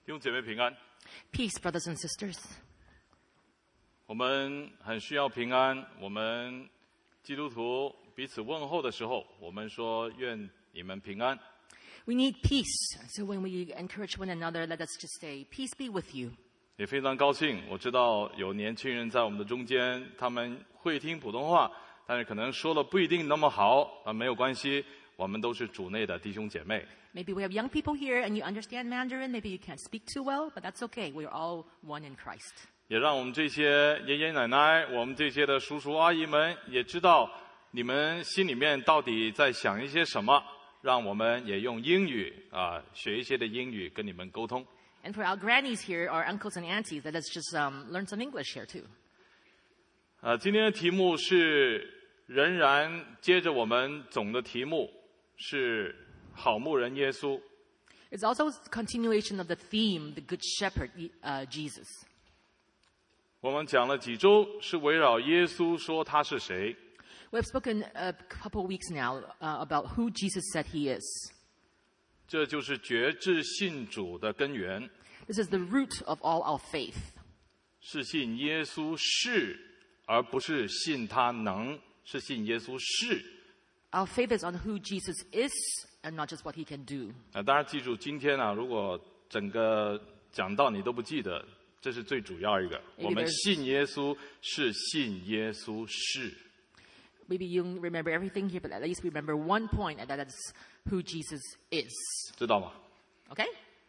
弟兄姐妹平安。 Peace, brothers and sisters. 我们很需要平安。我们基督徒彼此问候的时候，我们说愿你们平安。 We need peace. So when we encourage one another, let us just say, peace be with you. 也非常高兴，我知道有年轻人在我们的中间，他们会听普通话，但是可能说的不一定那么好，没有关系，我们都是主内的弟兄姐妹。 Maybe we have young people here and you understand Mandarin. Maybe you can't speak too well, but that's okay. We're all one in Christ. 也让我们这些爷爷奶奶，我们这些的叔叔阿姨们也知道你们心里面到底在想一些什么，让我们也用英语学一些的英语跟你们沟通。 And for our grannies here, our uncles and aunties, let us just learn some English here too. 今天的题目是仍然接着我们总的题目是好牧人耶稣。 It's also a continuation of the theme, the Good Shepherd, Jesus. 我们讲了几周，是围绕耶稣说他是谁。 We have spoken a couple of weeks now about who Jesus said he is. 这就是决志信主的根源， This is the root of all our faith. 是信耶稣是，而不是信他能，是信耶稣是。 Our faith is on who Jesus is and not just what he can do. 当然记住，今天如果整个讲道你都不记得，这是最主要一个。我们信耶稣是信耶稣是。 Maybe you don't remember everything here, but at least remember one point, and that is who Jesus is. 知道吗？ Okay?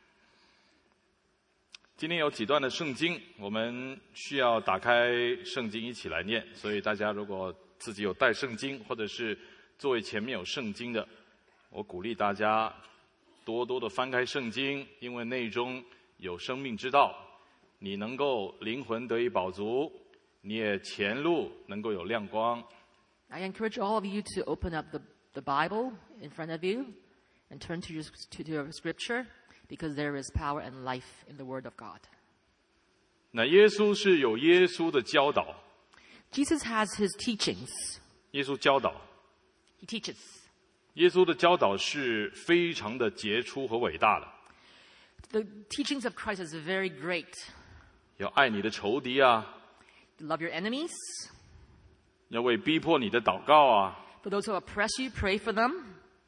今天有几段的圣经，我们需要打开圣经一起来念。所以大家如果自己有带圣经，或者是座位前面有圣经的，我鼓励大家多多的翻开圣经，因为内中有生命之道，你能够灵魂得以饱足，你也前路能够有亮光。 I encourage all of you to open up the Bible in front of you and turn to your scripture, because there is power and life in the Word of God. 那耶稣是有耶稣的教导， Jesus has his teachings. 耶稣教导， He teaches. 耶稣的教导是非常的杰出和伟大的。 The teachings of Christ is very great. 要爱你的仇敌啊， Love your enemies. 要为逼迫你的祷告啊， For those who oppress you, pray for them.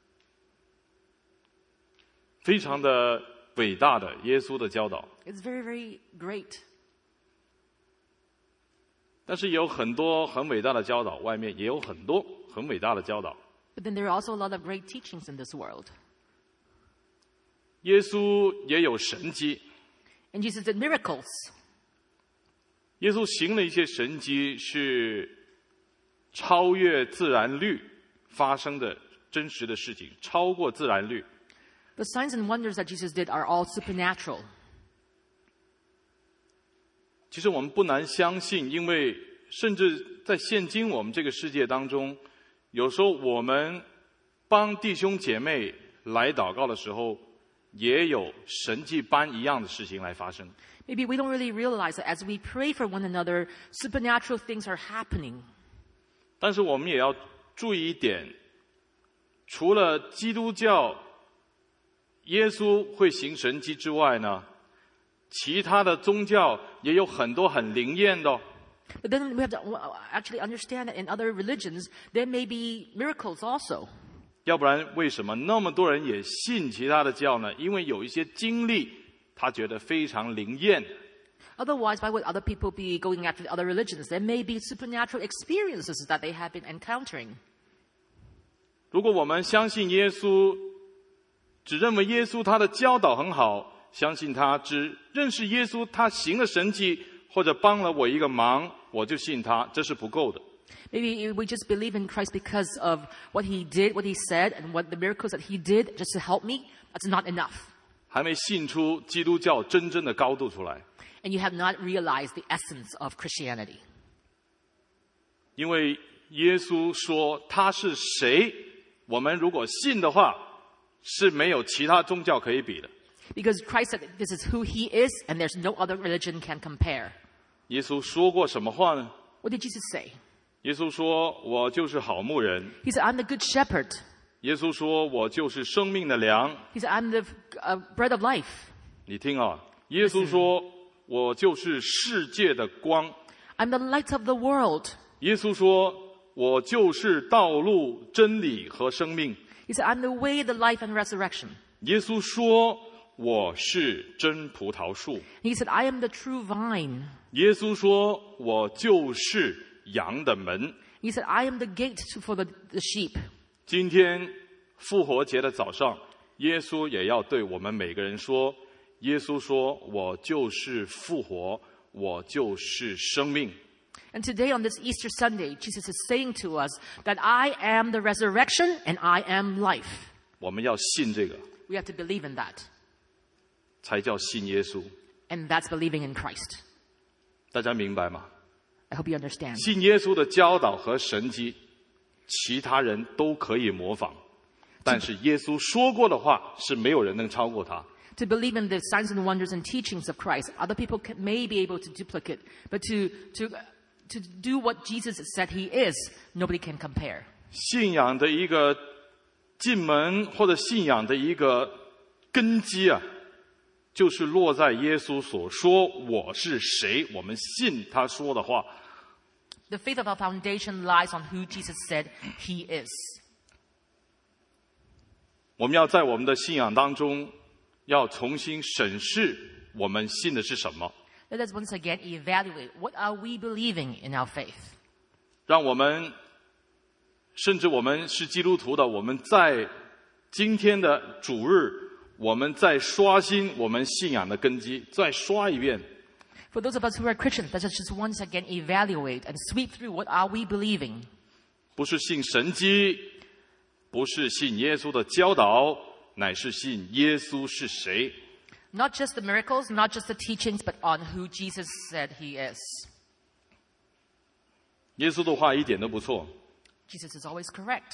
非常的伟大的耶稣的教导。 It's very, very great. 但是也有很多很伟大的教导，外面也有很多很伟大的教导。 But then there are also a lot of great teachings in this world. 耶稣也有神迹， And Jesus did miracles. 耶稣行了一些神迹是超越自然律发生的真实的事情，超过自然律。 The signs and wonders that Jesus did are all supernatural. 其实我们不难相信，因为甚至在现今我们这个世界当中，有时候我们帮弟兄姐妹来祷告的时候，也有神迹般一样的事情来发生。 Maybe we don't really realize that as we pray for one another, supernatural things are happening. 但是我们也要注意一点，除了基督教耶稣会行神迹之外呢，其他的宗教也有很多很灵验的。 But then we have to actually understand that in other religions, there may be miracles also. 要不然为什么那么多人也信其他的教呢？因为有一些经历，他觉得非常灵验。 Otherwise, why would other people be going after the other religions? There may be supernatural experiences that they have been encountering. 如果我们相信耶稣，只认为耶稣他的教导很好，相信他，只认识耶稣他行了神迹或者帮了我一个忙，我就信他，这是不够的。 Maybe we just believe in Christ because of what he did, what he said, and what the miracles that he did just to help me. That's not enough. 还没信出基督教真正的高度出来。 And you have not realized the essence of Christianity. 因为耶稣说他是谁，我们如果信的话，是没有其他宗教可以比的。 Because Christ said this is who he is, and there's no other religion can compare. 耶稣说过什么话呢？ What did Jesus say? 耶稣说：“我就是好牧人。” He said, I'm the good shepherd. 耶稣说：“我就是生命的粮。” He said, I'm the bread of life. 你听啊， 耶稣说：“我就是世界的光。” I'm the light of the world. 耶稣说：“我就是道路、真理和生命。” He said, I'm the way, the life, and resurrection. 耶稣说：“我是真葡萄树。” He said, I am the true vine. 耶稣说：“我就是羊的门。” He said, I am the gate for the sheep. 今天复活节的早上，耶稣也要对我们每个人说：“耶稣说，我就是复活，我就是生命。” And today on this Easter Sunday, Jesus is saying to us that I am the resurrection and I am life. 我们要信这个， We have to believe in that. 才叫信耶稣。 And that's believing in Christ. 大家明白吗？ I hope you understand. 信耶稣的教导和神迹，其他人都可以模仿，但是耶稣说过的话是没有人能超过他。 To believe in the signs and wonders and teachings of Christ, other people may be able to duplicate, but to do what Jesus said he is, nobody can compare. 信仰的一个进门或者信仰的一个根基啊，就是落在耶稣所说我是谁，我们信他说的话。 The faith of our foundation lies on who Jesus said he is. 我们要在我们的信仰当中，要重新审视我们信的是什么， Let us once again evaluate what are we believing in our faith. 让我们甚至我们是基督徒的，我们在今天的主日，我们再刷新我们信仰的根基，再刷一遍。 For those of us who are Christians, let us just once again evaluate and sweep through what are we believing. 不是信神迹，不是信耶稣的教导，乃是信耶稣是谁。 Not just the miracles, not just the teachings, but on who Jesus said he is. 耶稣的话一点都不错。 Jesus is always correct.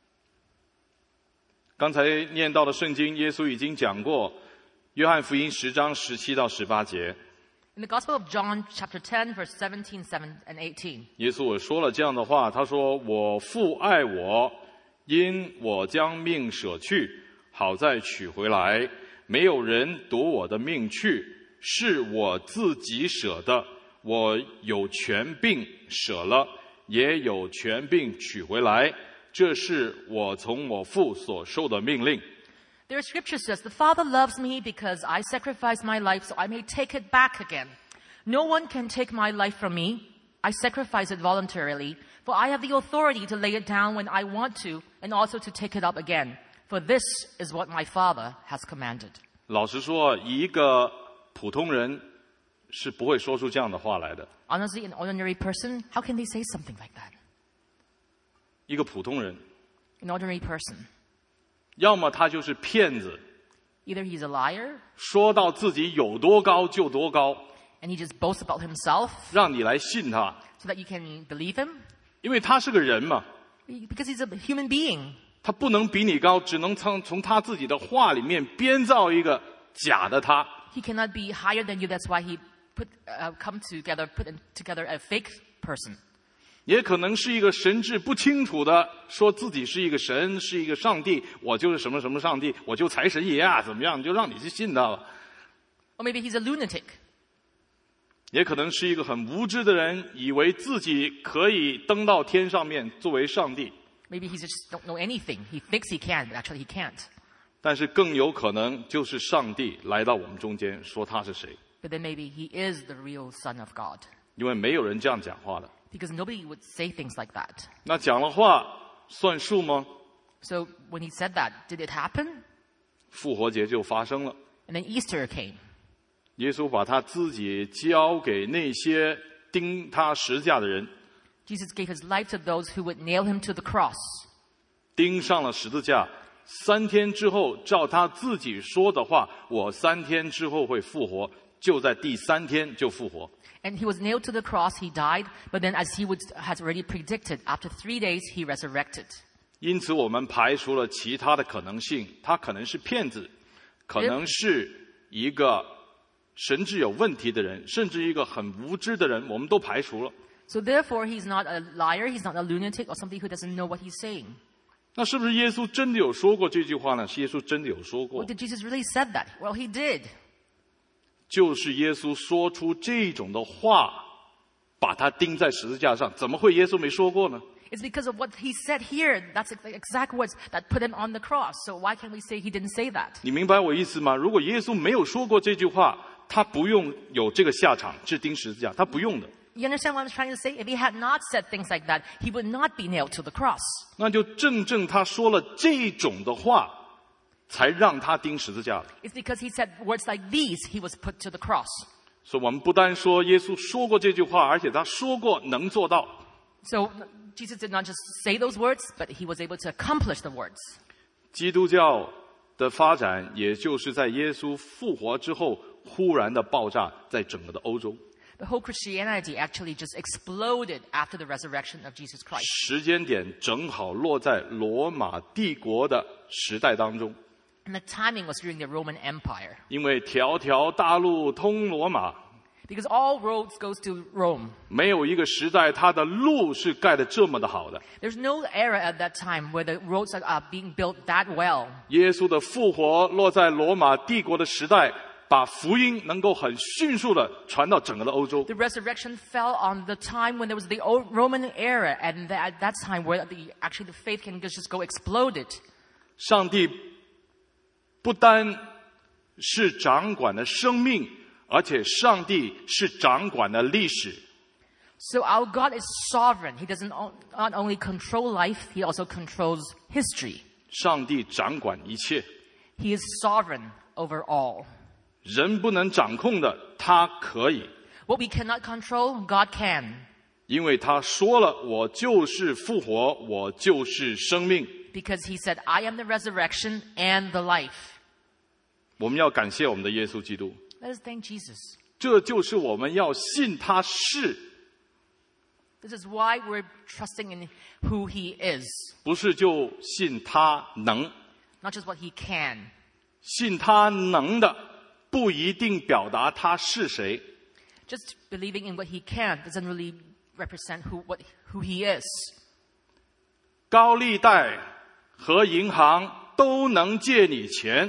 刚才念到的圣经，耶稣已经讲过，约翰福音10章17到18节。 In the Gospel of John, chapter 10, verse 17, and 18, 耶稣也说了这样的话，他说：“我父爱我，因我将命舍去，好再取回来。没有人夺我的命去，是我自己舍的。我有权柄舍了，也有权柄取回来。这是我从我父所受的命令。” Their scripture says, The Father loves me because I sacrificed my life so I may take it back again. No one can take my life from me. I sacrifice it voluntarily, for I have the authority to lay it down when I want to and also to take it up again. For this is what my Father has commanded. 老实说，一个普通人是不会说出这样的话来的。 Honestly, an ordinary person, how can they say something like that? 一个普通人， An ordinary person. 要么他就是骗子， Either he's a liar, 说到自己有多高就多高， and he just boasts about himself 让你来信他， so that you can believe him, 因为他是个人嘛， because he's a human being. 他不能比你高，只能从他自己的话里面编造一个假的他。 He cannot be higher than you. That's why he put together a fake person. 也可能是一个神志不清楚的，说自己是一个神，是一个上帝，我就是什么什么上帝，我就财神爷啊，怎么样，就让你去信他了。 Or maybe he's a lunatic. 也可能是一个很无知的人，以为自己可以登到天上面作为上帝。 Maybe he just don't know anything. He thinks he can, but actually he can't. 但是更有可能就是上帝来到我们中间，说他是谁， But then maybe he is the real Son of God. 因为没有人这样讲话的。 Because nobody would say things like that. 那讲了话算数吗？ So when he said that, did it happen? 复活节就发生了， And then Easter came. 耶稣把他自己交给那些钉他十架的人， Jesus gave his life to those who would nail him to the cross. 钉上了十字架。3天之后，照他自己说的话，我3天之后会复活，就在第3天就复活。 And he was nailed to the cross, he died, but then as he has already predicted, after 3 days he resurrected. 因此，我们排除了其他的可能性，他可能是骗子，可能是一个神智有问题的人，甚至一个很无知的人，我们都排除了。 So therefore, he's not a liar, he's not a lunatic, or somebody who doesn't know what he's saying. 那是不是耶稣真的有说过这句话呢？是耶稣真的有说过 Well, did Jesus really said that? Well, he did. 就是耶稣说出这种的话，把他钉在十字架上，怎么会耶稣没说过呢？ It's because of what he said here. That's the exact words that put him on the cross. So why can't we say he didn't say that? 你明白我意思吗？如果耶稣没有说过这句话，他不用有这个下场，是钉十字架，他不用的。 You understand what I'm trying to say? If he had not said things like that, he would not be nailed to the cross. 那就正他说了这种的话，才让他钉十字架了。 It's because he said words like these, he was put to the cross. 所以我们不单说耶稣说过这句话，而且他说过能做到。 So Jesus did not just say those words, but he was able to accomplish the words. 基督教的发展，也就是在耶稣复活之后，忽然的爆炸在整个的欧洲。 The whole Christianity actually just exploded after the resurrection of Jesus Christ. 时间点正好落在罗马帝国的时代当中， And the timing was during the Roman Empire. 因为条条大路通罗马， Because all roads goes to Rome. 没有一个时代它的路是盖得这么的好的。 There's no era at that time where the roads are being built that well. 耶稣的复活落在罗马帝国的时代，把福音能够很迅速的传到整个的欧洲。 The resurrection fell on the time when there was the old Roman era, and at that time where actually the faith can just go exploded. 上帝不单是掌管的生命，而且上帝是掌管的历史。 So our God is sovereign. He doesn't not only control life, he also controls history. 上帝掌管一切， He is sovereign over all. 人不能掌控的，他可以， What we cannot control, God can. 因为他说了：“我就是复活，我就是生命。 Because he said, I am the resurrection and the life. ” 我们要感谢我们的耶稣基督， Let us thank Jesus. 这就是我们要信他是， This is why we're trusting in who he is. 不是就信他能。 Not just what he can. 信他能的，不一定表达他是谁。 Just believing in what he can doesn't really represent who he is. 高利贷和银行都能借你钱，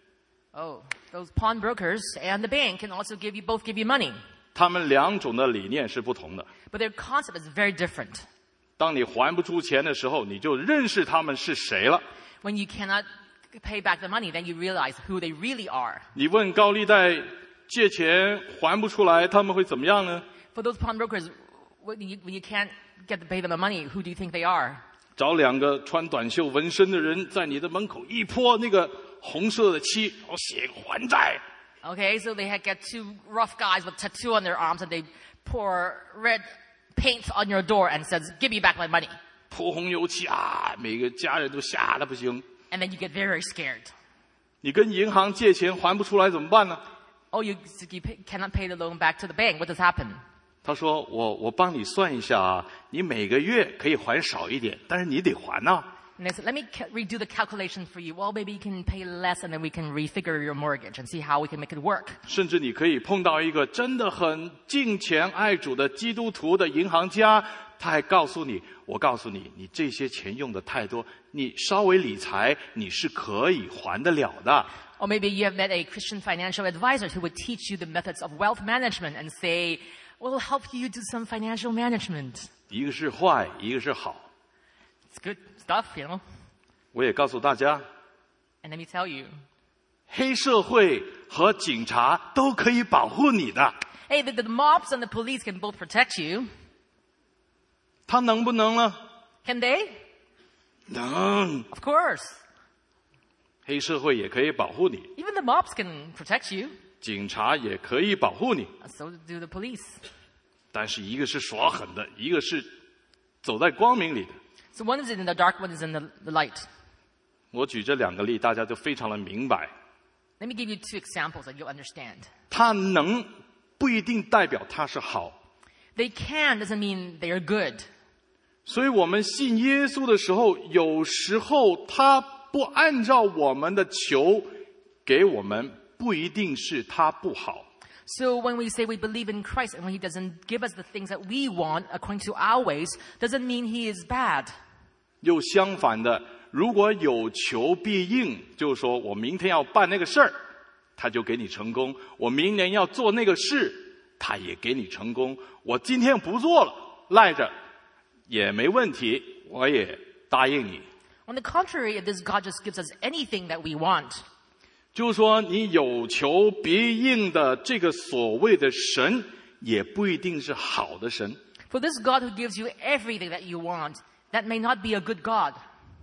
Oh, those pawnbrokers and the bank can also both give you money. 他们两种的理念是不同的。 But their concept is very different. 当你还不出钱的时候，你就认识他们是谁了。 When you cannot pay back the money, then you realize who they really are. 你问高利贷借钱还不出来，他们会怎么样呢？ For those pawnbrokers, when you can't get to pay them the money, who do you think they are? 找两个穿短袖纹身的人在你的门口一泼那个红色的漆，写还债。 Okay, so they get two rough guys with tattoo on their arms and they pour red paint on your door and says, give me back my money. 泼红油漆啊，每个家人都吓得不行。 And then you get very scared. 你跟银行借钱还不出来怎么办呢？ Oh, you cannot pay the loan back to the bank. What does happen? 他说我帮你算一下啊，你每个月可以还少一点，但是你得还呐。 And they said, let me redo the calculation for you. Well, maybe you can pay less and then we can refigure your mortgage and see how we can make it work. 甚至你可以碰到一个真的很敬虔爱主的基督徒的银行家，他还告诉你，我告诉你，你这些钱用的太多，你稍微理财，你是可以还得了的。 Or maybe you have met a Christian financial advisor who would teach you the methods of wealth management and say, we'll help you do some financial management. 一个是坏，一个是好。 It's good stuff, you know. 我也告诉大家， And let me tell you, 黑社会和警察都可以保护你的。 hey, the mobs and the police can both protect you. 他能不能呢？ Can they? 能。 Of course. 黑社会也可以保护你， Even the mobs can protect you. 警察也可以保护你。 So do the police. 但是一个是耍狠的，一个是走在光明里的。 So one is in the dark, one is in the light. 我举这两个例，大家就非常的明白。 Let me give you two examples that you'll understand. 他能不一定代表他是好， They can doesn't mean they are good. 所以我们信耶稣的时候，有时候他不按照我们的求给我们，不一定是他不好。 So when we say we believe in Christ and when he doesn't give us the things that we want according to our ways, doesn't mean he is bad. 又相反的，如果有求必应，就是说我明天要办那个事儿， 他就给你成功；我明年要做那个事，他也给你成功；我今天不做了，赖着也没问题，我也答应你。 On the contrary, if this God just gives us anything that we want, 就是说，你有求必应的这个所谓的神，也不一定是好的神。 for this God who gives you everything that you want, that may not be a good God.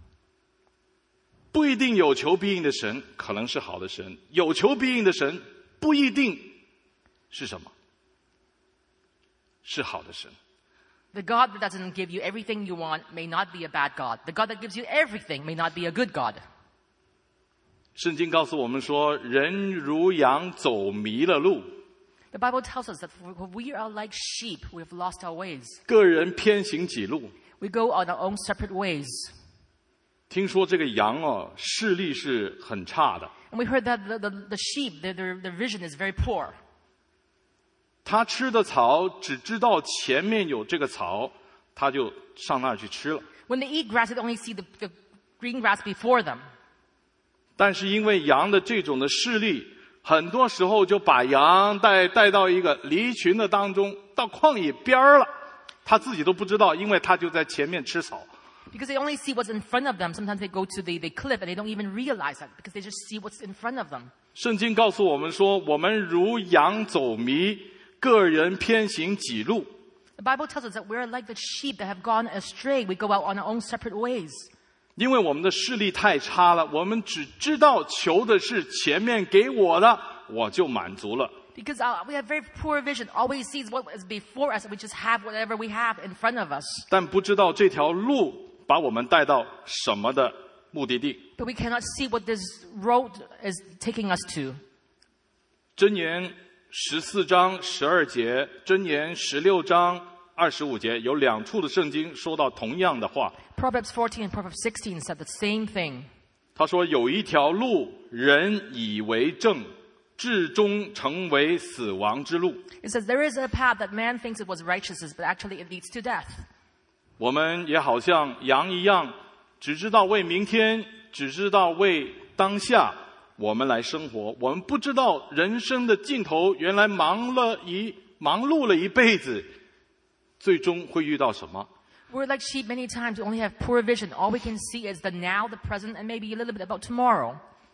不一定有求必应的神可能是好的神，有求必应的神不一定是什么？是好的神。 The God that doesn't give you everything you want may not be a bad God. The God that gives you everything may not be a good God. 圣经告诉我们说，人如羊走迷了路， The Bible tells us that we are like sheep. We have lost our ways. 个人偏行己路。 We go on our own separate ways. 听说这个羊哦，视力是很差的， And we heard that the sheep, their vision is very poor. 它吃的草只知道前面有这个草，它就上那儿去吃了。 When they eat grass, they only see the green grass before them. 但是因为羊的这种的视力，很多时候就把羊带到一个离群的当中，到旷野边儿了，他自己都不知道，因为他就在前面吃草。 Because they only see what's in front of them. Sometimes they go to the cliff and they don't even realize that because they just see what's in front of them. 圣经告诉我们说，我们如羊走迷，个人偏行己路。 The Bible tells us that we're like the sheep that have gone astray. We go out on our own separate ways. 因为我们的视力太差了，我们只知道求的是前面给我的，我就满足了。 Because we have very poor vision. All we see is what is before us. We just have whatever we have in front of us. 但不知道这条路把我们带到什么的目的地。 But we cannot see what this road is taking us to. 箴言14章12节，箴言16章25节，有2处的圣经说到同样的话。 Proverbs 14 and Proverbs 16 said the same thing. 他说有一条路，人以为正，至终成为死亡之路。 It says there is a path that man thinks it was righteousness, but actually it leads to death. 我们也好像羊一样，只知道为明天，只知道为当下，我们来生活。我们不知道人生的尽头，原来忙碌了一辈子，最终会遇到什么？ We're like sheep many times. We only have poor vision. All we can see is the now, the present, and maybe a little bit about tomorrow.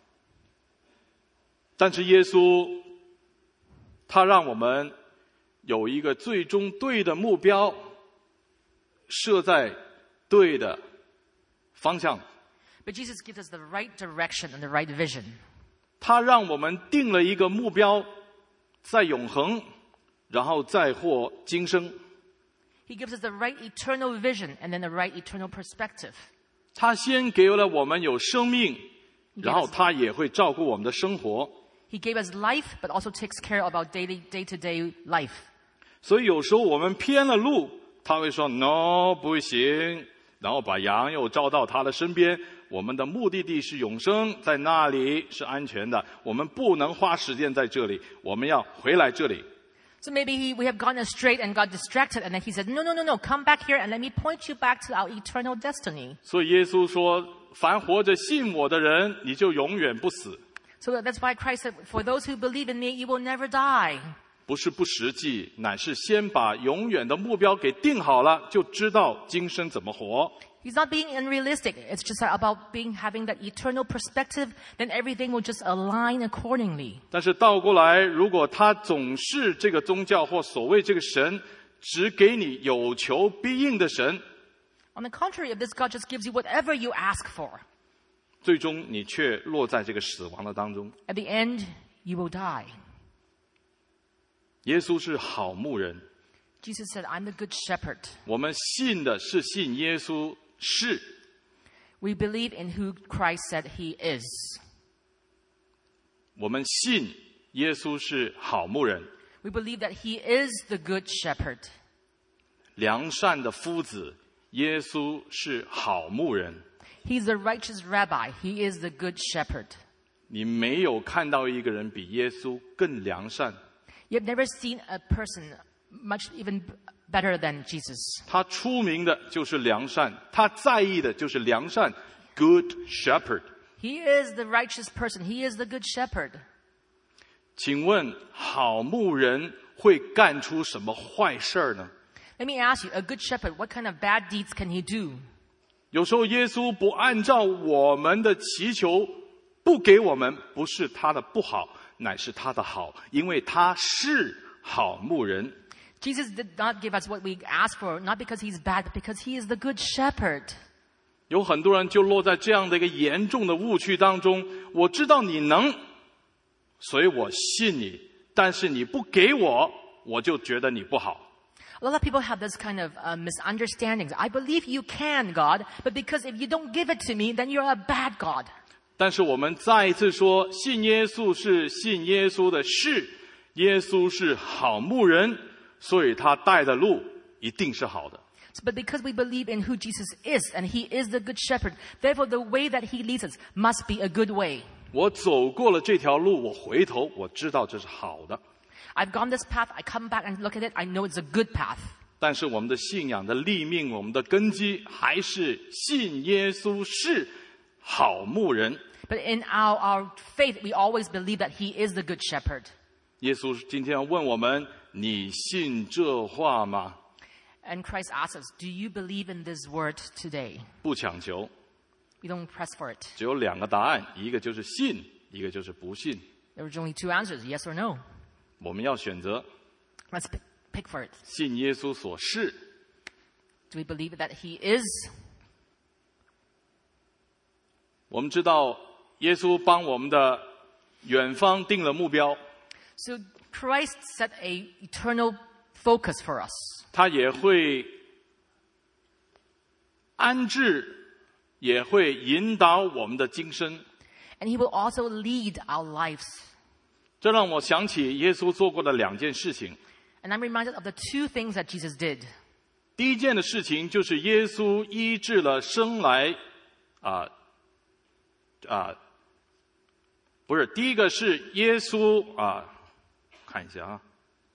但是耶稣，他让我们有一个最终对的目标，设在对的方向。 But Jesus gives us the right direction and the right vision. 他让我们定了一个目标，在永恒，然后再获今生。 He gives us the right eternal vision and then the right eternal perspective. 他先给了我们有生命，然后他也会照顾我们的生活。 He gave us life, but also takes care of our day-to-day life. 所以有时候我们偏了路，他会说 “no， 不行”，然后把羊又招到他的身边。我们的目的地是永生，在那里是安全的。我们不能花时间在这里，我们要回来这里。 So maybe we have gone astray and got distracted, and then he said, no, come back here and let me point you back to our eternal destiny. 所以耶稣说：“凡活着信我的人，你就永远不死。” So that's why Christ said, for those who believe in me, you will never die. 不是不实际，乃是先把永远的目标给定好了，就知道今生怎么活。 He's not being unrealistic. It's just about having that eternal perspective. Then everything will just align accordingly. 但是倒过来，如果他总是这个宗教或所谓这个神，只给你有求必应的神， On the contrary, if this God just gives you whatever you ask for, 最终你却落在这个死亡的当中。 at the end, you will die. 耶稣是好牧人， Jesus said, I'm the good shepherd. 我们信的是信耶稣是。 We believe in who Christ said he is. 我们信耶稣是好牧人， We believe that he is the good shepherd. 良善的夫子，耶稣是好牧人。 He's the righteous rabbi. He is the good shepherd. 你没有看到一个人比耶稣更良善， You've never seen a person much even better than Jesus. 他出名的就是良善，他在意的就是良善。Good Shepherd。 He is the righteous person. He is the good shepherd. 请问好牧人会干出什么坏事呢？ Let me ask you, a good shepherd, what kind of bad deeds can he do? 有时候耶稣不按照我们的祈求，不给我们，不是他的不好，乃是他的好，因为他是好牧人。 Jesus did not give us what we asked for, not because he's bad, but because he is the good shepherd. 有很多人就落在这样的一个严重的误区当中，我知道你能，所以我信你，但是你不给我，我就觉得你不好。 A lot of people have this kind of misunderstandings. I believe you can, God, but because if you don't give it to me, then you're a bad God. 但是我们再一次说，信耶稣是信耶稣的事，耶稣是好牧人，所以他带的路一定是好的。 But because we believe in who Jesus is, and he is the good shepherd, therefore the way that he leads us must be a good way. 我走过了这条路，我回头，我知道这是好的。 I've gone this path, I come back and look at it, I know it's a good path. 但是我们的信仰的立命，我们的根基还是信耶稣是好牧人。 But in our faith, we always believe that he is the good shepherd. 耶稣今天要问我们：你信这话吗？ And Christ asks us, do you believe in this word today? 不强求， We don't press for it. 只有两个答案，一个就是信，一个就是不信。 There are only two answers, yes or no. 我们要选择 Let's pick for it. 信耶稣所是。 Do we believe that he is? 我们知道耶稣帮我们的远方定了目标， So Christ set a eternal focus for us. 他也会安置，也会引导我们的今生。 And he will also lead our lives. 这让我想起耶稣做过的两件事情。 And I'm reminded of the two things that Jesus did. 第一件的事情就是耶稣医治了生来不是，第一个是耶稣看一下啊，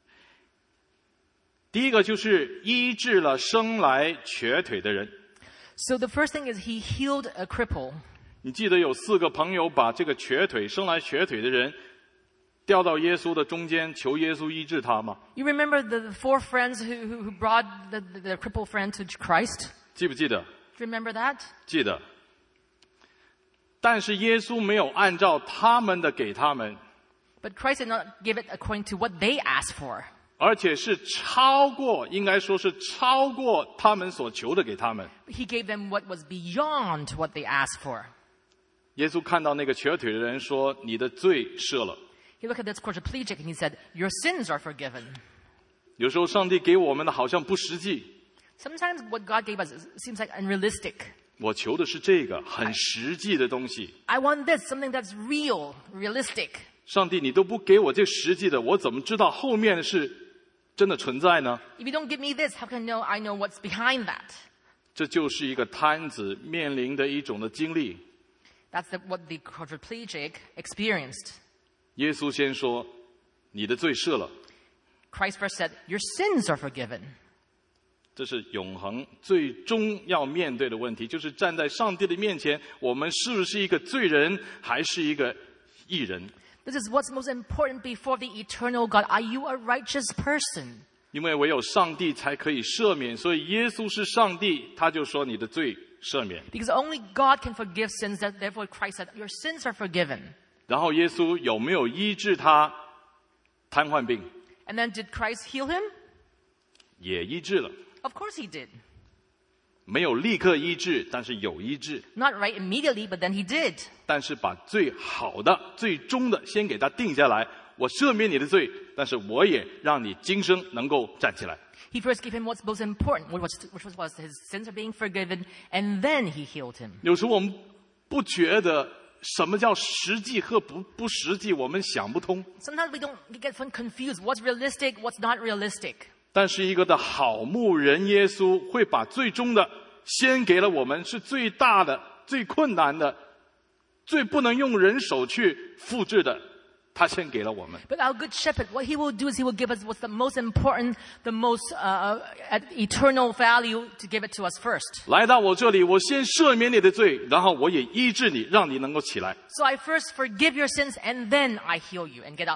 第一个就是医治了生来瘸腿的人。 So the first thing is he healed a cripple. 你记得有4个朋友把这个瘸腿生来瘸腿的人调到耶稣的中间，求耶稣医治他吗？ You remember the four friends who brought the crippled friend to Christ? 记不记得？ Do you remember that? 记得。但是耶稣没有按照他们的给他们， But Christ did not give it according to what they asked for. 而且是超过，应该说是超过他们所求的给他们。 He gave them what was beyond what they asked for. 耶稣看到那个瘸腿的人说：“你的罪赦了。” He looked at this quadriplegic and he said, "Your sins are forgiven." 有时候上帝给我们的好像不实际， Sometimes what God gave us seems like unrealistic. 我求的是这个很实际的东西。 I want this, something that's real, realistic. 上帝，你都不给我这实际的，我怎么知道后面是真的存在呢？ If you don't give me this, how can I know what's behind that? 这就是一个瘫子面临的一种的经历。 That's what the quadriplegic experienced. 耶稣先说：“你的罪赦了。” Christ first said, "Your sins are forgiven." 这是永恒最终要面对的问题，就是站在上帝的面前，我们是不是一个罪人，还是一个义人？ This is what's most important before the eternal God. Are you a righteous person? 因为唯有上帝才可以赦免，所以耶稣是上帝，他就说你的罪赦免。 Because only God can forgive sins, that therefore Christ said, "Your sins are forgiven." 然后耶稣有没有医治他瘫痪病？ And then did Christ heal him? 也医治了， Of course he did. 没有立刻医治，但是有医治， Not right immediately, but then he did. 但是把最好的、最终的先给他定下来。我赦免你的罪，但是我也让你今生能够站起来。 He first gave him what's most important, which was his sins are being forgiven, and then he healed him. 有时候我们不觉得什么叫实际和不实际，我们想不通。 Sometimes we get confused. What's realistic? What's not realistic? 但是一个的好牧人耶稣会把最终的先给了我们，是最大的、最困难的、最不能用人手去复制的，他先给了我们。 But our good shepherd, what he will do is he will give us what's the most important, the most eternal value to give it to us first. 来到我这里，我先赦免你的罪，然后我也医治你，让你能够起来。 So I first forgive your sins and then I heal you and get up.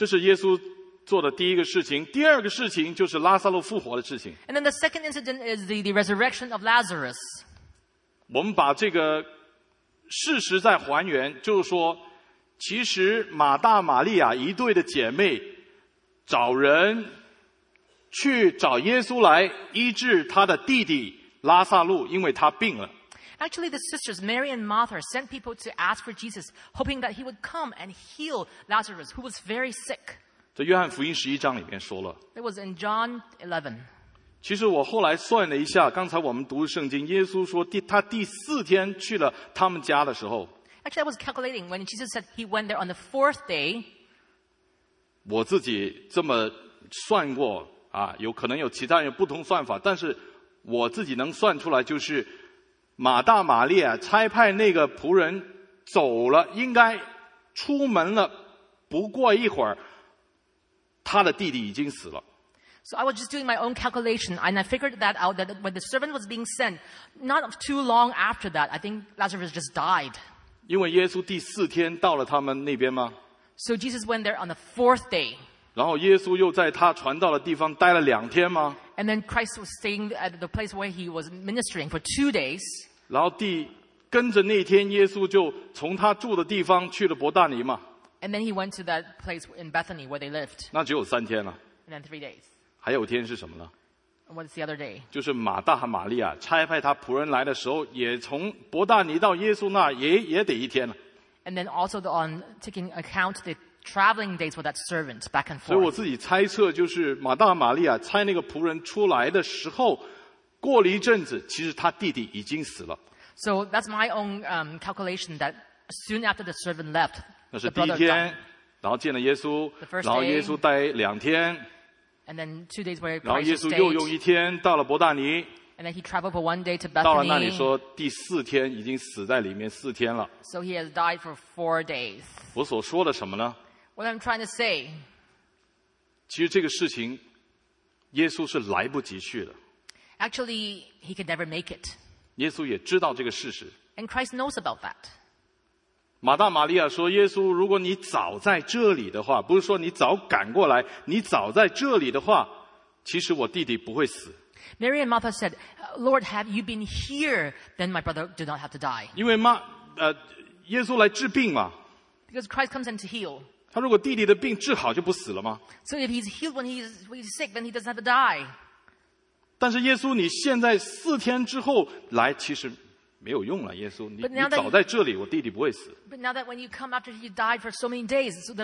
这是耶稣做的第一个事情。第二个事情就是拉撒路复活的事情。 And then the second incident is the resurrection of Lazarus. 我们把这个事实再还原，就是说，其实马大、玛利亚一对的姐妹找人去找耶稣来医治他的弟弟拉撒路，因为他病了。 Actually, the sisters, Mary and Martha, sent people to ask for Jesus, hoping that he would come and heal Lazarus, who was very sick. 这约翰福音11章里面说了。 It was in John 11. 其实我后来算了一下，刚才我们读圣经，耶稣说他第4天去了他们家的时候， Actually, I was calculating when Jesus said he went there on the 4th day. 我自己这么算过啊，有可能有其他人有不同算法，但是我自己能算出来，就是马大、玛利亚差派那个仆人走了，应该出门了，不过一会儿，他的弟弟已经死了。 So I was just doing my own calculation, and I figured that out, that when the servant was being sent, not too long after that, I think Lazarus just died. 因为耶稣第4天到了他们那边吗？ So Jesus went there on the 4th day. 然后耶稣又在他传道的地方待了2天吗？ And then Christ was staying at the place where he was ministering for 2 days. 然后跟着那天，耶稣就从他住的地方去了伯大尼嘛， And then he went to that place in Bethany where they lived. 那只有3天了。 And then 3 days. 还有天是什么呢？ And what's the other day? 就是马大和玛利亚差派他仆人来的时候，也从伯大尼到耶稣那儿也得1天了。 And then also on taking account the traveling days for that servant back and 所以我 forth. 自己猜测，就是马大、玛利亚差那个仆人出来的时候，过了一阵子，其实他弟弟已经死了。 So that's my own calculation that soon after the servant left, 那是 the 第一 brother 天 died.， 然后见了耶稣 The，first 然后 day 耶稣待2天， And then 2 days where 然后 Christ 耶 was 稣又用 stayed. 1天到了伯大尼， And then he traveled for 1 day to 到了那里 Bethany. 说第4天已经死在里面4天了。 So he has died for 4 days. 我所说的什么呢？ What I'm trying to say, 其实这个事情，耶稣是来不及去的。 actually, he could never make it. 耶稣也知道这个事实。 And Christ knows about that. 马大、玛利亚说：“耶稣，如果你早在这里的话，不是说你早赶过来，你早在这里的话，其实我弟弟不会死， Mary and Martha said, Lord, have you been here, then my brother did not have to die. 因为耶稣来治病嘛。 Because Christ comes in to heal. 他如果弟弟的病治好，就不死了吗？ So if he's healed when he's sick, then he doesn't have to die. 但是耶稣，你现在4天之后来，其实没有用了。耶稣，你 But now that 早在这里，我弟弟不会死。 But now that when you come after he died for so many days, so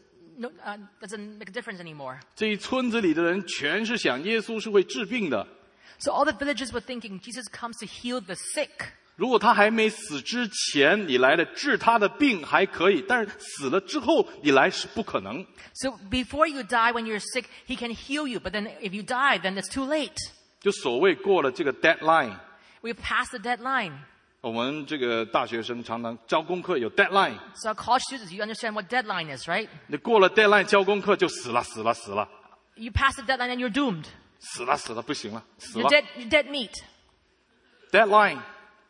doesn't make a difference anymore. 这一村子里的人全是想耶稣是会治病的。 So all the villagers were thinking Jesus comes to heal the sick. 如果他还没死之前，你来了治他的病还可以，但是死了之后你来是不可能。 So before you die, when you're sick, he can heal you. But then if you die, then it's too late. 就所谓过了这个 deadline。 We've passed the deadline. 我们这个大学生常常交功课有 deadline， So college students, you understand what deadline is, right? 你过了 deadline 交功课就死了， You pass the deadline and you're doomed. 死了，不行了，死 You're 了。 you're dead meat. deadline。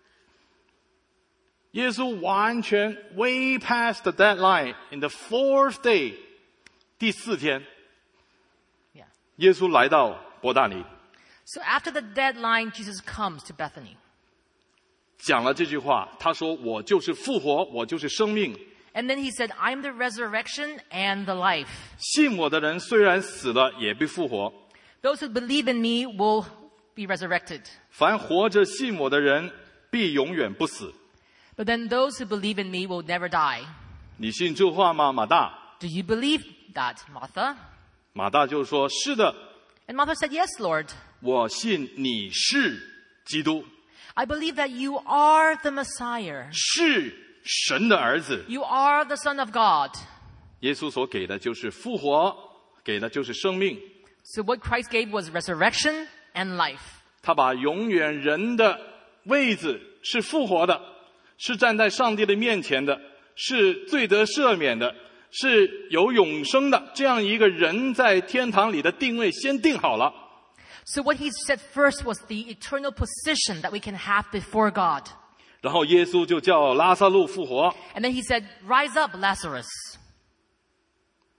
耶稣完全 way past the deadline in the 4th day， 第4天， Yeah. 耶稣来到伯大尼， So after the deadline, Jesus comes to Bethany. 讲了这句话，他说：“我就是复活，我就是生命。 And then he said, I am the resurrection and the life. 信我的人虽然死了，也必复活； Those who believe in me will be resurrected. 凡活着信我的人，必永远不死。 But then those who believe in me will never die. 你信这话吗，马大？” Do you believe that, Martha? 马大就说：“是的， And Martha said, Yes, Lord. 我信你是基督， I believe that you are the Messiah. 是神的儿子。 You are the Son of God. 耶稣所给的就是复活，给的就是生命。 So what Christ gave was resurrection and life. 他把永远人的位子是复活的，是站在上帝的面前的，是罪得赦免的，是有永生的。这样一个人在天堂里的定位先定好了。 So what he said first was the eternal position that we can have before God. 然后耶稣就叫拉撒路复活。 And then he said, Rise up, Lazarus.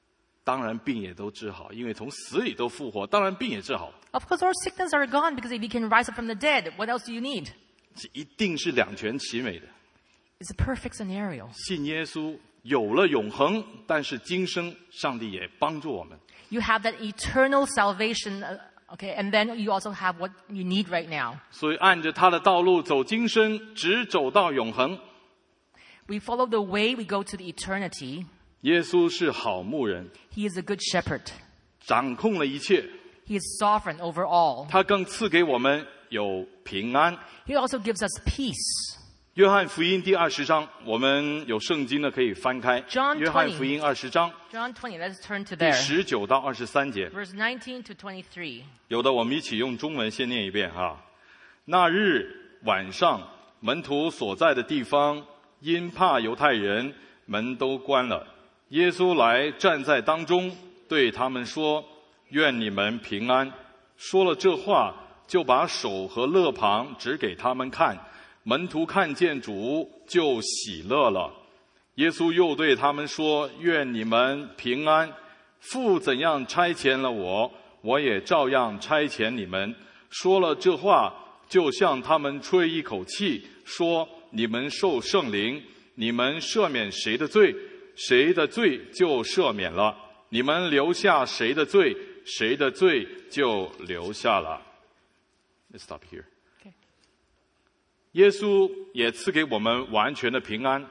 当然病也都治好，因为从死里都复活，当然病也治好。 Of course, our sickness are gone because if we can rise up from the dead, what else do you need? 这一定是两全其美的。 It's a perfect scenario. 信耶稣有了永恒，但是今生上帝也帮助我们。 You have that eternal salvation, okay, and then you also have what you need right now. 所以按着他的道路走今生，直走到永恒。 We follow the way, we go to the eternity. 耶稣是好牧人， He is a good shepherd. 掌控了一切， He is sovereign over all. 他更赐给我们有平安。 He also gives us peace. 约翰福音第20章，我们有圣经的可以翻开。 John 约翰福音20章 John 20, let's turn to 第 there. 19到23节， Verse 19 to 23. 有的我们一起用中文先念一遍哈。那日晚上，门徒所在的地方，因怕犹太人，门都关了。耶稣来站在当中，对他们说：“愿你们平安。”说了这话，就把手和肋旁指给他们看。门徒看见主，就喜乐了。耶稣又对他们说：“愿你们平安。父怎样差遣了我，我也照样差遣你们。”说了这话，就向他们吹一口气，说：“你们受圣灵，你们赦免谁的罪，谁的罪就赦免了；你们留下谁的罪，谁的罪就留下了。” Let's stop here. Okay. 耶稣也赐给我们完全的平安。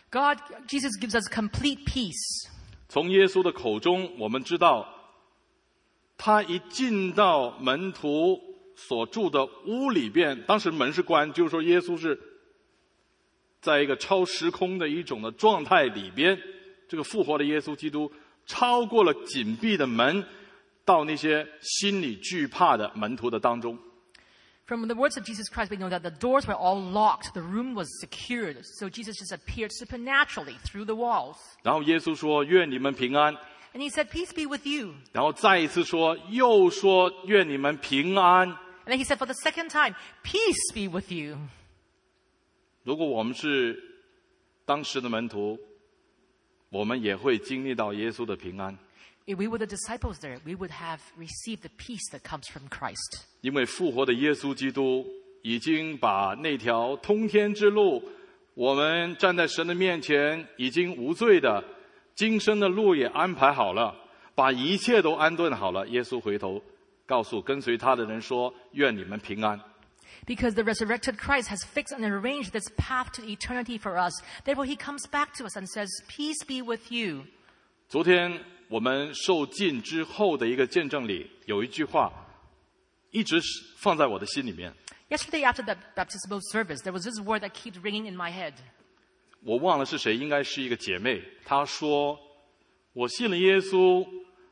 Jesus gives us complete peace. 从耶稣的口中，我们知道，他一进到门徒所住的屋里边，当时门是关，就是说耶稣是在一个超时空的一种的状态里边，这个复活的耶稣基督超过了紧闭的门，到那些心里惧怕的门徒的当中。 From the words of Jesus Christ, we know that the doors were all locked. The room was secured. So Jesus just appeared supernaturally through the walls. 然后耶稣说：“愿你们平安。” And he said, peace be with you. 然后再一次说，又说：“愿你们平安。” And then he said for the second time, peace be with you. 如果我们是当时的门徒，我们也会经历到耶稣的平安。 If we were the disciples there, we would have received the peace that comes from Christ. 因为复活的耶稣基督已经把那条通天之路，我们站在神的面前已经无罪的今生的路也安排好了，把一切都安顿好了。耶稣回头告诉跟随他的人说：“愿你们平安。” Because the resurrected Christ has fixed and arranged this path to eternity for us. Therefore, he comes back to us and says, peace be with you. 昨天我们受浸之后的一个见证里，有一句话一直放在我的心里面。 Yesterday after that baptismal service, there was this word that keeps ringing in my head. 我忘了是谁，应该是一个姐妹。她说：“我信了耶稣，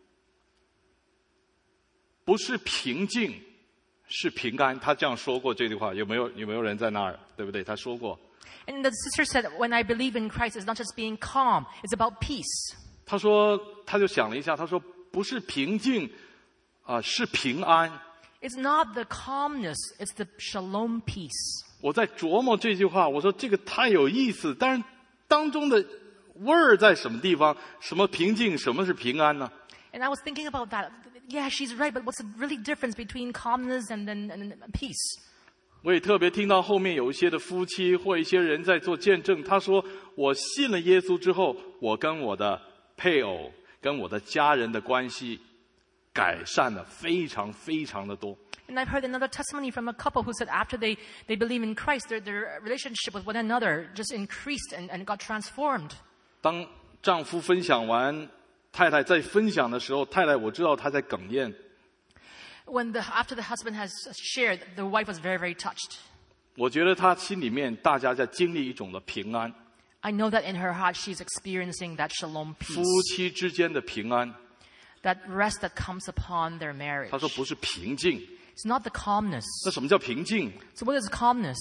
不是平静，是平安。”她这样说过这句话，有没有人在那儿？对不对？她说过。 And the sister said, when I believe in Christ, it's not just being calm, it's about peace. 她说，她就想了一下，她说：“不是平静，是平安。” It's not the calmness, it's the shalom peace. 我在琢磨这句话，我说这个太有意思，但是当中的味儿在什么地方？什么平静，什么是平安呢？ And I was thinking about that. Yeah, she's right, but what's the really difference between calmness and peace? 我也特别听到后面有一些的夫妻或一些人在做见证，他说：“我信了耶稣之后，我跟我的配偶、跟我的家人的关系改善了非常非常的多。” And I've heard another testimony from a couple who said after they believe in Christ, their relationship with one another just increased and got transformed. 当丈夫分享完，太太在分享的时候，太太我知道她在哽咽。 After the husband has shared, the wife was very, very touched. 我觉得她心里面大家在经历一种的平安， I know that in her heart she's experiencing that shalom 夫 peace, 妻之间的平安。 that rest that comes upon their marriage. 她说不是平静， It's not the calmness. 那什么叫平静？ So what is calmness?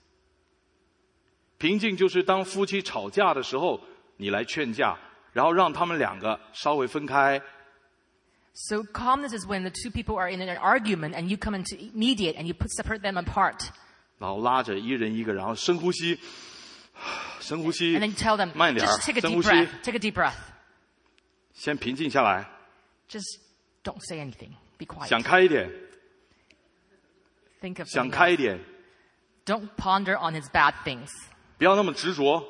平静就是当夫妻吵架的时候，你来劝架，然后让他们两个稍微分开。 So calmness is when the two people are in an argument and you come in to mediate and you separate them apart. 然后拉着一人一个，然后深呼吸，深呼吸 And then you tell them, 慢点儿 just take a 深 deep 呼吸 breath. Take a deep breath. 先平静下来， just don't say anything. Be quiet. 想开一点， Think of 想 something 开 else. 一点， Don't ponder on his bad things. 不要那么执着。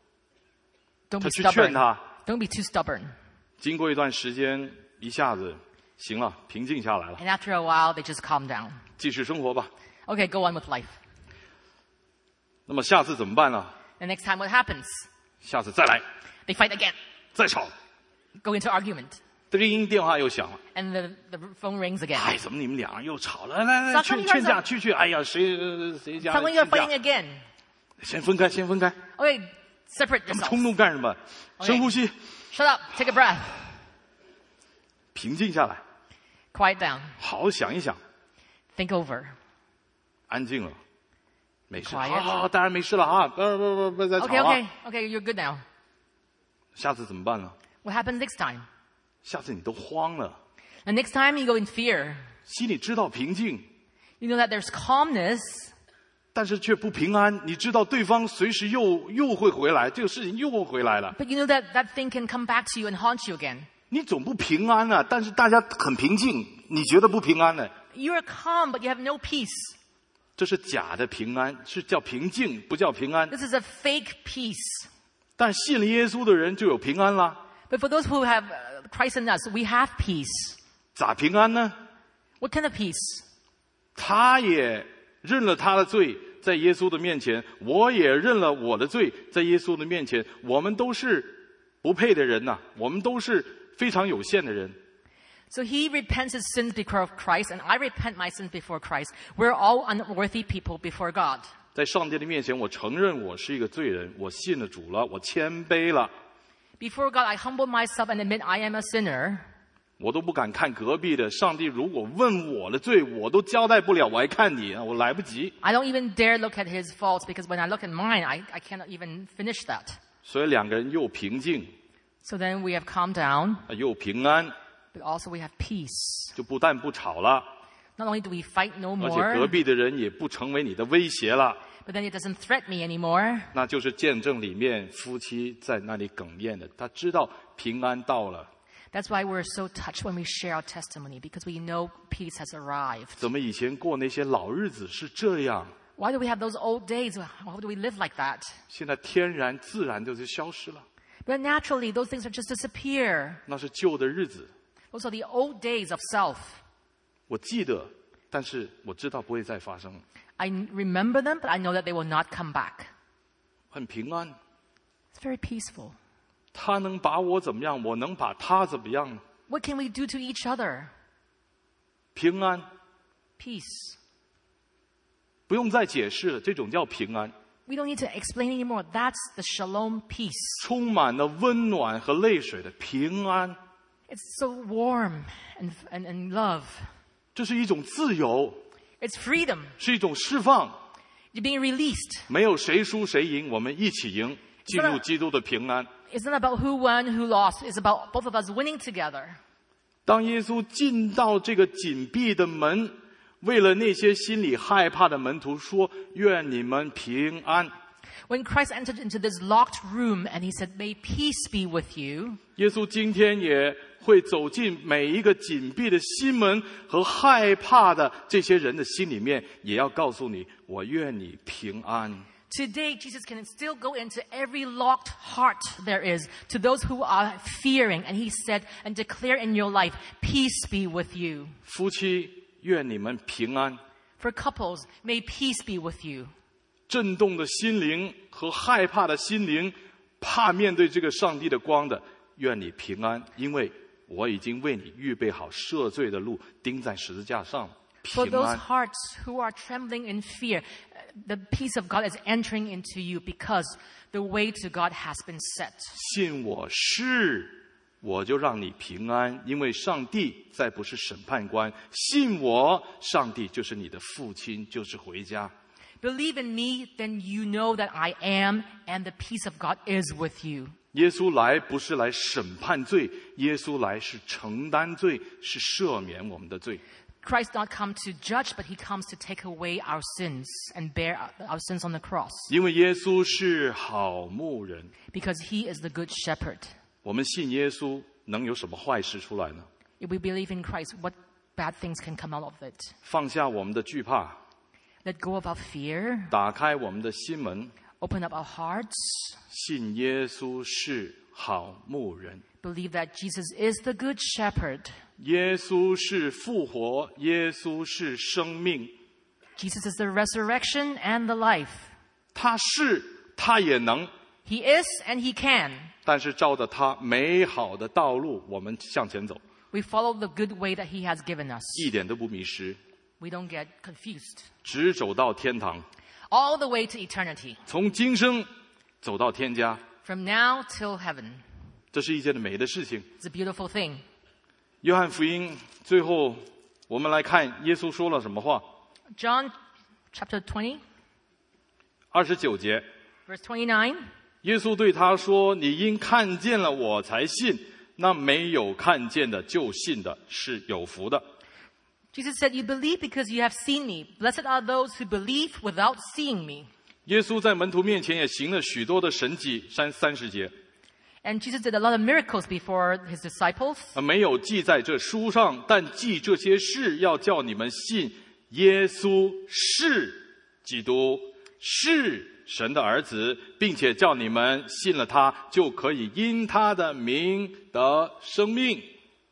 Don't 他 be 去劝 stubborn. 他， Don't be too stubborn. 经过一段时间，一下子行了，平静下来了， And after a while, they just calm down. 继续生活吧。 Okay, go on with life. 那么下次怎么办呢？ The next time, what happens? 下次再来， They fight again. 再吵， Go into argument. 叮，电话又响了。 And the phone rings again. 哎，怎么你们俩人又吵了？来， How come you guys 劝架， are- 去。哎呀，谁家 Suddenly you're 气架 fighting again. 先分开。 Okay, separate 这么 yourselves. 冲动干什么？ Okay. 深呼吸， Shut up. Take a breath. 平静下来， Quiet down. 好好想一想， Think over. 安静了，没事， Quiet. 好，当然没事了啊，不再吵 Okay, 了。 okay, you're good now. 下次怎么办呢？ What happens next time? 下次你都慌了， The next time you go in fear, 心里知道平静， you know that there's calmness, 但是却不平安。你知道对方随时又会回来，这个事情又会回来了， but you know that that thing can come back to you and haunt you again. 你总不平安啊。但是大家很平静，你觉得不平安呢？ You're calm, but you have no peace. 这是假的平安，是叫平静，不叫平安。 This is a fake peace. 但信了耶稣的人就有平安啦。 But for those who have Christ in us, we have peace. 咋平安呢？ What kind of peace? 他也认了他的罪，在耶稣的面前，我也认了我的罪，在耶稣的面前，我们都是不配的人呐，我们都是非常有限的人。 So he repents his sins before Christ, and I repent my sins before Christ. We're all unworthy people before God. 在上帝的面前，我承认我是一个罪人，我信了主了，我谦卑了， Before God, I humble myself and admit I am a sinner. 我都不敢看隔壁的。上帝如果问我的罪，我都交代不了，我还看你啊，我来不及。 I don't even dare look at his faults because when I look at mine, I cannot even finish that. 所以两个人又平静， So then we have calmed down, 又平安， but also we have peace. 就不但不吵了， Not only do we fight no 而且隔 more, 壁的人也不成为你的威胁了。 but then it doesn't threaten me anymore. 那就是见证里面夫妻在那里哽咽的，他知道平安到了。 That's why we're so touched when we share our testimony, because we know peace has arrived. 怎么以前过那些老日子是这样， Why do we have those old days? How do we live like that? 现在天然自然就消失了？ But naturally, those things are just disappear. 那是旧的日子， Those are the old days of self. 我记得，但是我知道不会再发生， I remember them, but I know that they will not come back. 很平安。 It's very peaceful. 他能把我怎么样，我能把他怎么样呢？ What can we do to each other? 平安， Peace. 不用再解释了，这种叫平安， We don't need to explain anymore. That's the shalom peace. 充满了温暖和泪水的平安。 It's so warm and love. 这是一种自由， It's freedom. 是一种释放。 You're being released. 没有谁输谁赢，我们一起赢，进入基督的平安。 It's not about who won, who lost. It's about both of us winning together. 当耶稣进到这个紧闭的门，为了那些心里害怕的门徒说：“愿你们平安。” When Christ entered into this locked room and he said, "May peace be with you." 耶稣今天也会走进每一个紧闭的心门和害怕的这些人的心里面，也要告诉你：“我愿你平安。” Today, Jesus can still go into every locked heart there is to those who are fearing. And he said, and declare in your life, peace be with you. 夫妻，愿你们平安。 For couples, may peace be with you. 震动的心灵和害怕的心灵，怕面对这个上帝的光的，愿你平安，因为我已经为你预备好赦罪的路，钉在十字架上。 For 平 those 安， hearts who are trembling in fear, the peace of God is entering into you because the way to God has been set. 信我是，我就让你平安，因为上帝再不是审判官，信我，上帝就是你的父亲，就是回家。 Believe in me, then you know that I am, and the peace of God is with you. 耶稣来不是来审判罪，耶稣来是承担罪，是赦免我们的罪。 Christ not come to judge, but he comes to take away our sins and bear our sins on the cross. 因为耶稣是好牧人， Because he is the good shepherd. 我们信耶稣， 能有什么坏事出来呢？ If we believe in Christ, what bad things can come out of it? 放下我们的惧怕， Let go of our fear. 打开我们的心门， Open up our hearts. 信耶稣是好牧人， Believe that Jesus is the good shepherd. 耶稣是复活，耶稣是生命， Jesus is the resurrection and the life. 他是，他也能， He is and he can. 但是照着他美好的道路，我们向前走， We follow the good way that he has given us. 一点都不迷失， We don't get confused. 直走到天堂， All the way to eternity. 从今生走到天家， From now till heaven. 这是一件美的事情。 It's a beautiful thing. 约翰福音最后，我们来看耶稣说了什么话。 John chapter 20, 29节， verse 29. 耶稣对他说：“你因看见了我才信，那没有看见的就信的是有福的。” Jesus said, You believe because you have seen me. Blessed are those who believe without seeing me. 耶稣在门徒面前也行了许多的神迹，30节， And Jesus did a lot of miracles before his disciples. 没有记在这书上，但记这些事，要叫你们信耶稣是基督，是神的儿子，并且叫你们信了他，就可以因他的名得生命。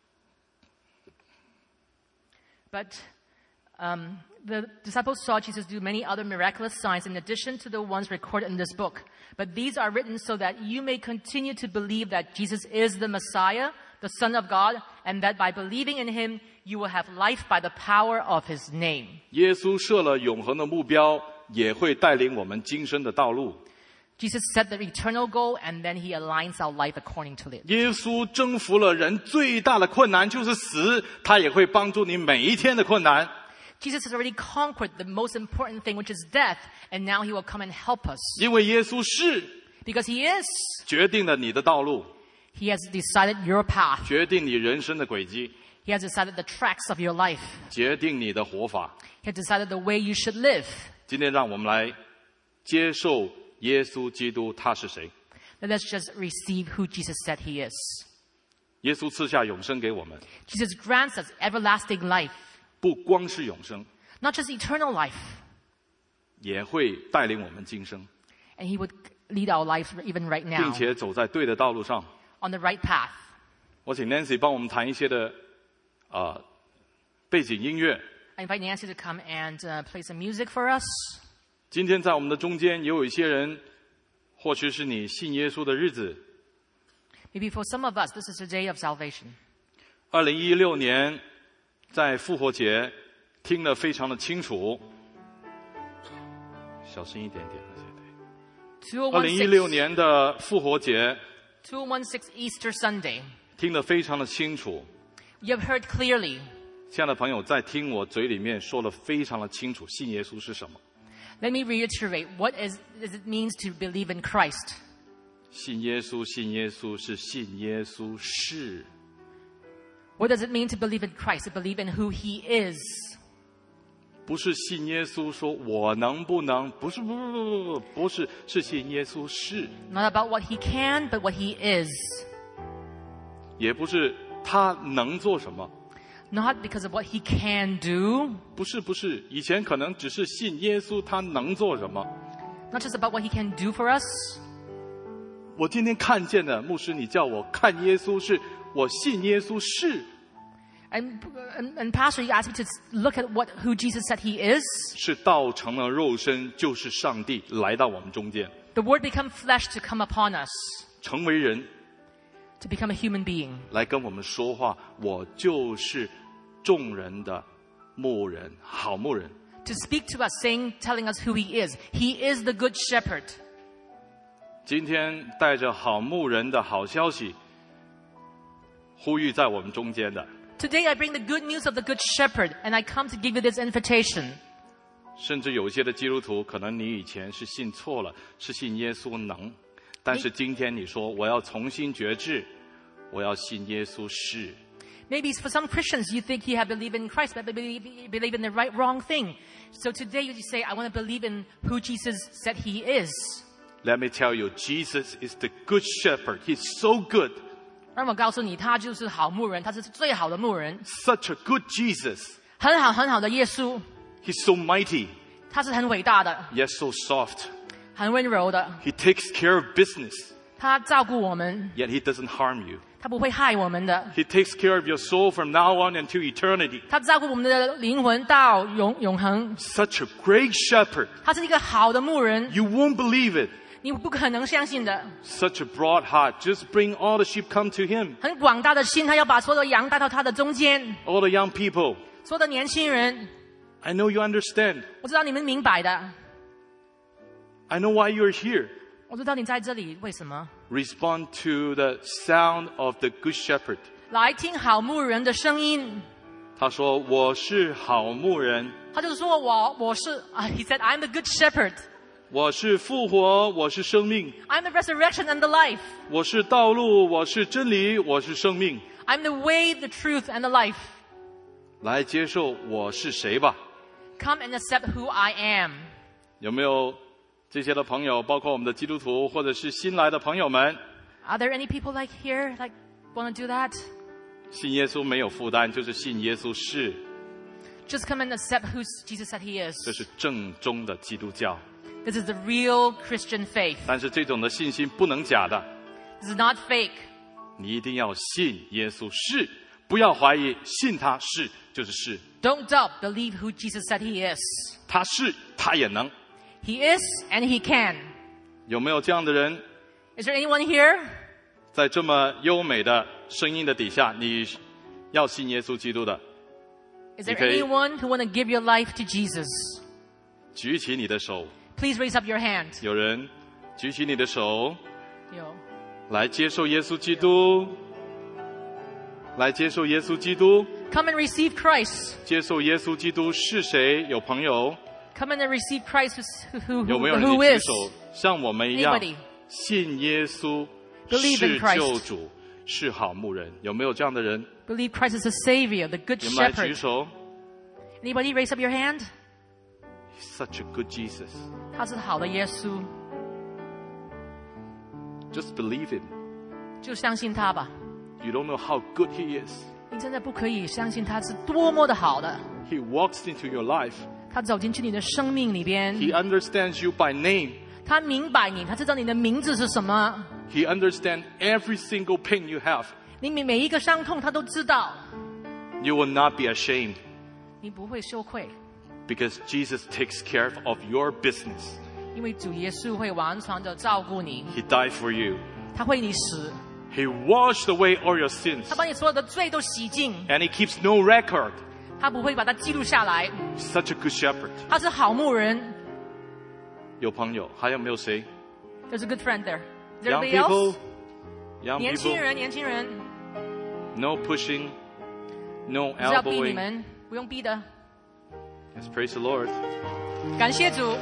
But the disciples saw Jesus do many other miraculous signs in addition to the ones recorded in this book. But these are written so that you may continue to believe that Jesus is the Messiah, the Son of God, and that by believing in him, you will have life by the power of his name. 耶稣设了永恒的目标，也会带领我们今生的道路。 Jesus set the eternal goal, and then he aligns our life according to it. 耶稣征服了人最大的困难，就是死，他也会帮助你每一天的困难。 Jesus has already conquered the most important thing, which is death, and now he will come and help us. 因为耶稣是 Because he is. 决定了你的道路， He has decided your path. 决定你人生的轨迹， He has decided the tracks of your life. 决定你的活法。 He has decided the way you should live. 今天让我们来接受耶稣基督，他是谁？ Let us just receive who Jesus said he is. 耶稣赐下永生给我们， Jesus grants us everlasting life, 不光是永生， not just eternal life. 也会带领我们今生， And he would lead our lives even right 并 now 且走在对的道路上。 on the right path. 我请 Nancy 帮我们弹一些的背景音乐。 I invite Nancy to come and play some music for us. 今天在我们的中间也有一些人，或许是你信耶稣的日子。 Maybe for some of us, this is the day of salvation. 2016年在复活节听得非常的清楚，小声一点点。2016年的复活节 2016 Easter Sunday. 听得非常的清楚。 You have heard clearly. 亲爱的朋友，在听我嘴里面说的非常的清楚，信耶稣是什么？ Let me reiterate, what does it means to believe in Christ? 信耶稣，信耶稣是信耶稣是。 What does it mean to believe in Christ? To believe in who he is. 不是信耶稣说我能不能，不是，不是，是信耶稣是。 Not about what he can, but what he is. 也不是他能做什么， Not because of what he can do. 不是，以前可能只是信耶稣他能做什么。 Not just about what he can do for us. 我今天看见的，牧师你叫我看耶稣是，我信耶稣是， And Pastor, you asked me to look at who Jesus said he is. 是道成了肉身，就是上帝来到我们中间， The word become flesh to come upon us, 成为人 to become a human being. 来跟我们说话。我就是众人的牧人，好牧人。 To speak to us, telling us who he is. He is the good shepherd. 今天带着好牧人的好消息，呼吁在我们中间的， Today I bring the good news of the good shepherd, and I come to give you this invitation. 甚至有一些的基督徒，可能你以前是信错了，是信耶稣能，但是今天你说我要重新决志，我要信耶稣是。 Maybe for some Christians, you think you have believed in Christ, but believe in the wrong thing. So today you say, I want to believe in who Jesus said he is. Let me tell you, Jesus is the good shepherd. He's so good. 让我告诉你，他就是好牧人，他是最好的牧人， Such a good Jesus. 很好很好的耶稣， He's so mighty, 他是很伟大的， yet so soft. 很温柔的， He takes care of business, 他照顾我们， yet he doesn't harm you. 他不会害我们的， He takes care of your soul from now on until eternity. 他照顾我们的灵魂到永恒。 Such a great shepherd. 他是一个好的牧人， You won't believe it. 你不可能相信的。 Such a broad heart. Just bring all the sheep come to him. 很广大的心，他要把所有的羊带到他的中间。 All the young people. 所有的年轻人， I know you understand. 我知道你们明白的， I know why you're here. 我知道你在这里为什么。 Respond to the sound of the good shepherd. 来听好牧人的声音。 他说我是好牧人， 他就是说我是he said I'm the good shepherd. 我是复活，我是生命， I'm the resurrection and the life. 我是道路，我是真理，我是生命。 I'm the way, the truth, and the life. 来接受我是谁吧。 Come and accept who I am. 有没有这些的朋友，包括我们的基督徒，或者是新来的朋友们， Are there any people like here like want to do that? 信耶稣没有负担，就是信耶稣是， Just come and accept who Jesus said he is. 这是正宗的基督教。 This is the real Christian faith. 但是这种的信心不能假的， This is not fake. 你一定要信耶稣是，不要怀疑，信他是就是是， Don't doubt, believe who Jesus said he is. 他是他也能。 He is and he can. 有没有这样的人？ Is there anyone here? 在这么优美的声音的底下，你要信耶稣基督的， Is there Okay. anyone who want to give your life to Jesus? 举起你的手。 Please raise up your hand. 有人举起你的手， 有来接受耶稣基督，来接受耶稣基督。 Come and receive Christ. 接受耶稣基督是谁？有朋友 Come and receive Christ who 有没有人 who 举 is. 手？像我们一样 Anybody. 信耶稣 Believe 是 in Christ. 救主，是好牧人。有没有这样的人？ Believe Christ is the Savior, the Good 有没有来举 Shepherd. 手 Anybody raise up your hand? ？Such a good Jesus. 他是好的耶稣， Just believe him. 就相信他吧。 You don't know how good he is. 你真的不可以相信他是多么的好的。 He walks into your life. 他走进去你的生命里边， He understands you by name. 他明白你，他知道你的名字是什么， He understands every single pain you have. 你每一个伤痛他都知道， You will not be ashamed 你不会羞愧， because Jesus takes care of your business. 因为主耶稣会完全的照顾你， He died for you. 他为你死， He washed away all your sins. 他把你所有的罪都洗净， And he keeps no record. 他不会把它记录下来。 Such a good shepherd. 他是好牧人。 有朋友，还有没有谁 There's a good friend there. Is there ？Young anybody else? people. Young 年轻 people. 人，年轻人， No pushing. No 不是要逼你 elbowing. 们，不用逼的。 Let's praise the Lord. 感谢主。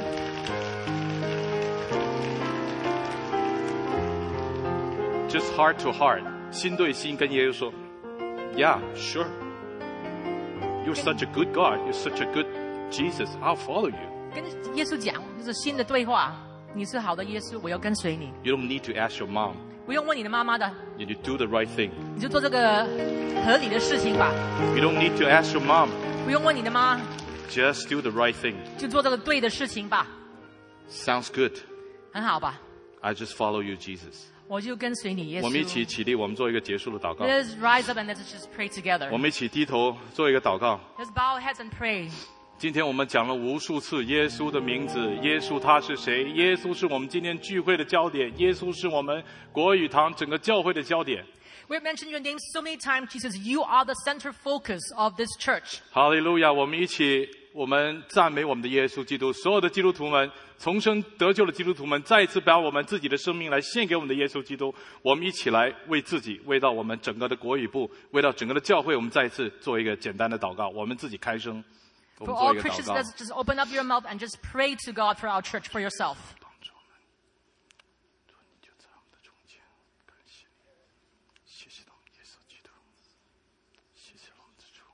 Just heart to heart. 心对心跟耶稣说 Yeah, sure. You're such a good God. You're such a good Jesus. I'll follow you. 跟耶稣讲，就是新的对话。你是好的耶稣，我要跟随你， You don't need to ask your mom. 不用问你的妈妈的， You do the right thing. 你就做这个合理的事情吧， You don't need to ask your mom. 不用问你的妈， Just do the right thing. 就做这个对的事情吧， Sounds good. 很好吧？ I just follow you, Jesus. 我就跟随你，耶稣。 我们一起起立，我们做一个结束的祷告。 Let's rise up and let's just pray together. 我们一起低头做一个祷告。 Let's bow our heads and pray. 今天我们讲了无数次耶稣的名字，耶稣他是谁？耶稣是我们今天聚会的焦点，耶稣是我们国语堂整个教会的焦点。 We've mentioned your name so many times, Jesus. You are the center focus of this church. 哈利路亚！我们一起，我们赞美我们的耶稣基督。所有的基督徒们，重生得救的基督徒们，再一次把我们自己的生命来献给我们的耶稣基督。我们一起来为自己，为到我们整个的国语部，为到整个的教会，我们再一次做一个简单的祷告。我们自己开声，我 For 们做 all 一个祷 Christians, 告。 let's just open up your mouth and just pray to God for our church, for yourself. 帮助我们，主你就在我们的中间，感谢你，谢谢我们耶稣基督，谢谢我们的主。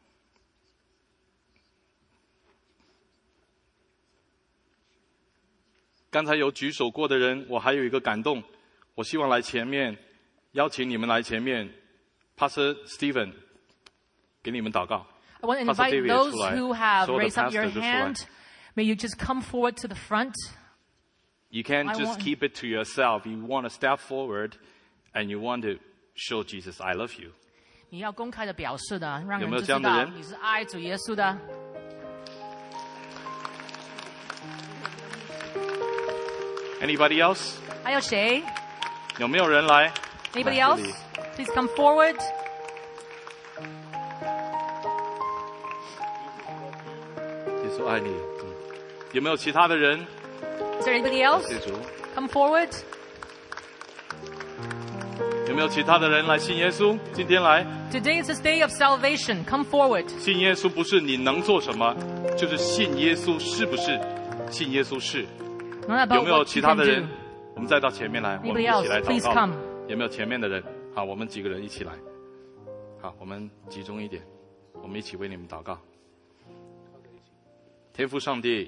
刚才有举手过的人，我还有一个感动，我希望来前面，邀请你们来前面， Pastor Stephen 给你们祷告。 I want to Pastor invite David those 出来， who have 所有的 raised up your pastor 就出来。 hand. May you just come forward to the front. You can't I just want- keep it to yourself. You want to step forward and you want to show Jesus, I love you. 你要公开的表示的，让有没有人就知道这样的人你是爱主耶稣的。 Anybody else? 还有谁有没有人来？ ？Anybody 来 else? 这里 Please come forward. 耶稣爱你。有没有其他的人？ Is there anybody else? 谢主。 Come forward. 有没有其他的人来信耶稣？今天来 Today is this day of salvation. Come forward. 信耶稣，不是你能做什么，就是信耶稣是不是？信耶稣是。 Not 有 about 没有 what 其 you 他 can 的人 do.？ 我们再到前面来，我们一 Anybody 起来 else? 祷 Please 告 come.。 有没有前面的人？好，我们几个人一起来。好，我们集中一点，我们一起为你们祷告。天父上帝，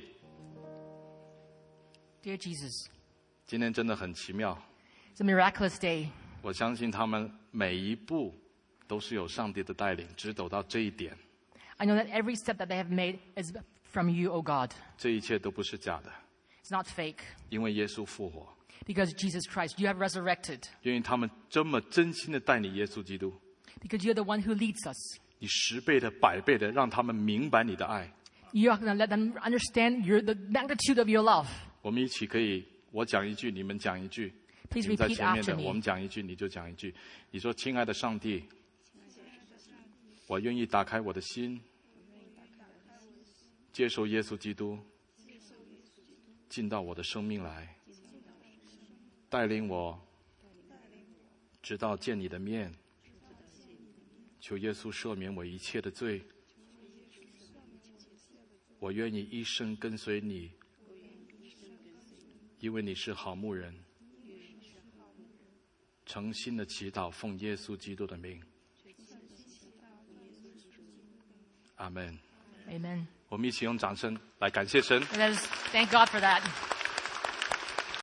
Dear Jesus, 今天真的很奇妙。 it's a miraculous day. 我相信他们每一步都是有上帝的带领，只走到这一点， I know that every step that they have made is from you, O God. 这一切都不是假的， It's not fake. 因为耶稣复活， Because Jesus Christ, you have resurrected. 因为他们这么真心的带你耶稣基督， Because you're the one who leads us. 你10倍的、100倍的让他们明白你的爱。 You are going to let them understand the magnitude of your love. 我们一起可以，我讲一句，你们讲一句。 Please 你们在 repeat 前面 after 的， me. 我们讲一句，你就讲一句。你说：“亲爱的上帝，我愿意打开我的心，接受耶稣基督进到我的生命来，带领我直到见你的面。求耶稣赦免我一切的罪。我愿意一生跟随你，因为你是好牧人。诚心的祈祷，奉耶稣基督的名。阿门。 Amen. 我们一起用掌声来感谢神。 Let us thank God for that.